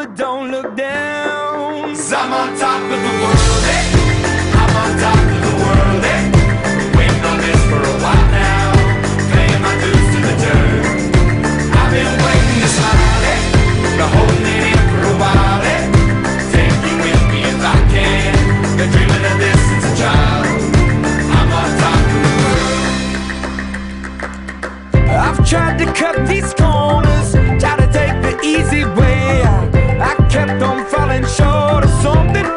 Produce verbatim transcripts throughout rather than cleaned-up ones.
but don't look down. 'Cause I'm on top of the world, eh? I'm on top of the world, eh? Waiting on this for a while now, paying my dues to the dirt. I've been waiting to smile, eh? Been holding it in for a while, eh? Take you with me if I can. Been dreaming of this since a child. I'm on top of the world. I've tried to cut these corners, tried to take the easy way. I, I kept on falling short of something.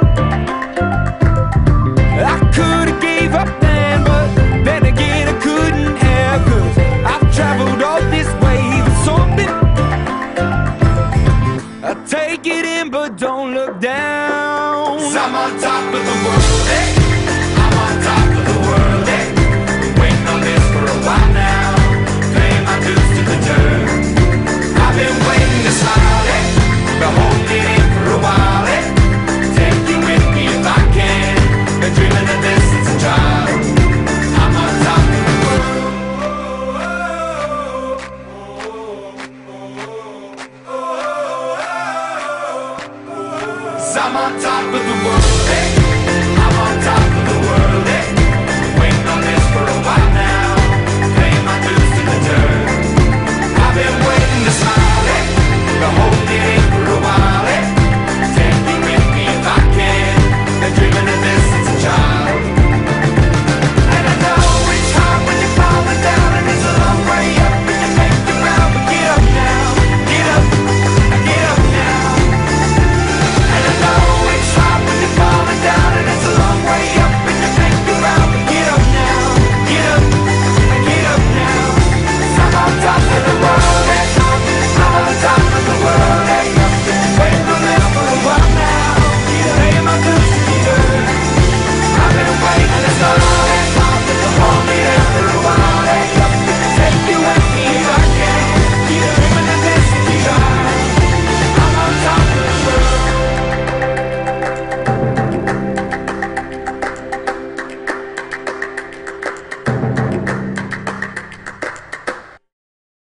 I could've gave up then, but then again I couldn't have. 'Cause I've traveled all this way for something. I take it in but don't look down. 'Cause I'm on top of the world, eh? I'm on top of the world, eh? Waiting on this for a while now, paying my dues to the dirt. I've been waiting to smile, eh? Been holding it in for a while, eh? Take you with me if I can. Been dreaming of this since a child. I'm on top of the world. 'Cause I'm on top of the world, eh?